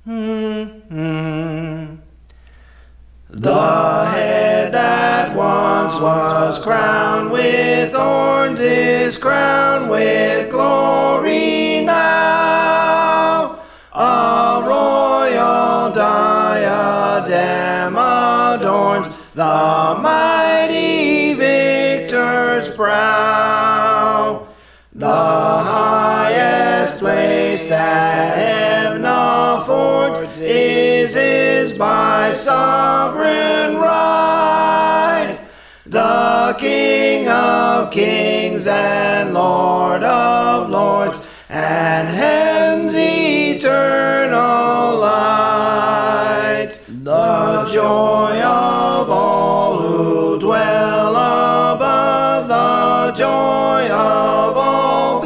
The head that once was crowned with thorns is crowned with glory now. A royal diadem adorns the mighty victor's brow. The highest place that heaven affords is his by sovereign right. The King of kings and Lord of lords, and heaven's eternal light. The joy of all who dwell above, the joy of all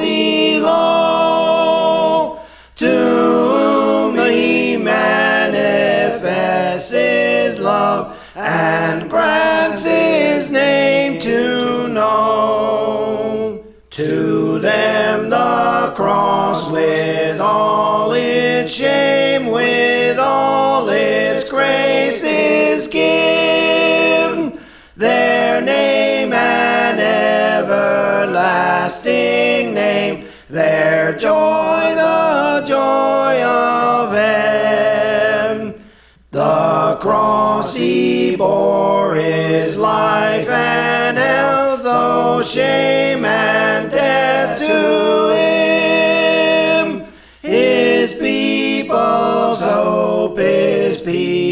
below, to whom he manifests his love and grants his name to know. To them the cross with all its shame, with all its grace is given. Their name an everlasting name, their joy the joy of heaven. The cross he bore his life and health, though shame and death to him. His people's hope, his peace